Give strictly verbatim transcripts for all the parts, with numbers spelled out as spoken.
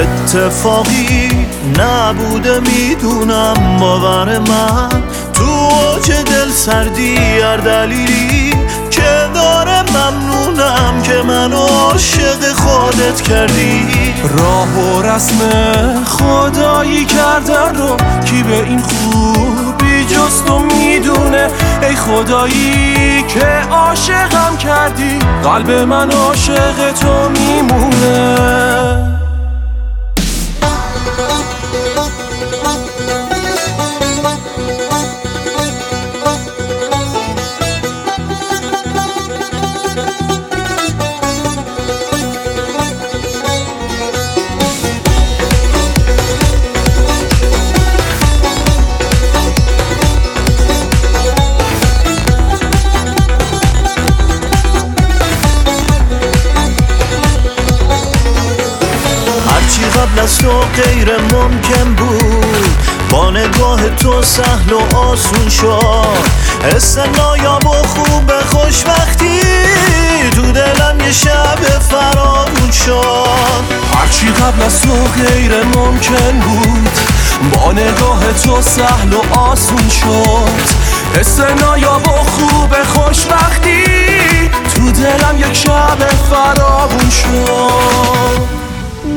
اتفاقی نبوده میدونم باور من، تو اوج دل سردی هر دلیلی که داره ممنونم که منو عاشق خودت کردی. راه و رسم خدایی کردن رو کی به این خوبی جز تو میدونه. ای خدایی که عاشقم کردی، قلب من عاشق تو میمونه. قبل از تو غیر ممکن بود، با نگاه تو سهل و آسون شد. حس نایاب و خوب خوشبختی تو دلم یه شب فراغون شد. هرچی قبل از تو غیر ممکن بود، با نگاه تو سهل و آسون شد. حس نایاب و خوب خوشبختی تو دلم یک شب فراغون شد.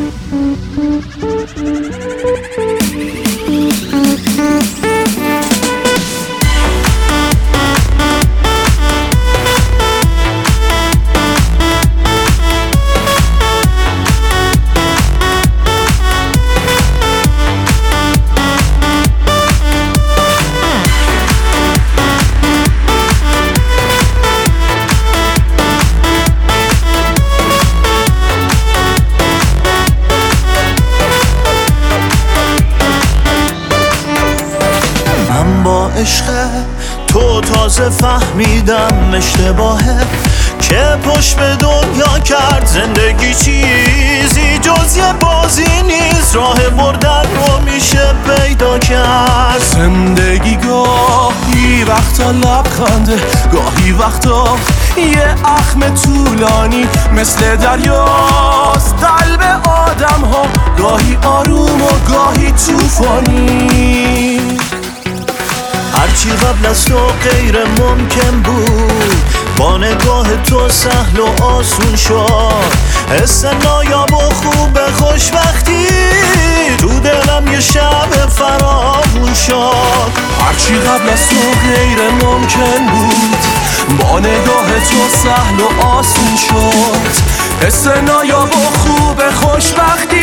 عشق تو تازه فهمیدم اشتباهه که پشت به دنیا کرد. زندگی چیزی جز یه بازی نیست، راه بردن رو میشه پیدا کرد. زندگی گاهی وقتا لبخنده، گاهی وقتا یه اخم طولانی مثل دریاست. قلب آدم ها گاهی آروم و گاهی طوفانی. هرچی قبل از تو غیر ممکن بود، با نگاه تو سهل و آسون شد. حس نایاب و خوب خوشبختی تو دلم یه شب فراغون شد. هرچی قبل از تو غیر ممکن بود، با نگاه تو سهل و آسون شد. حس نایاب و خوب خوشبختی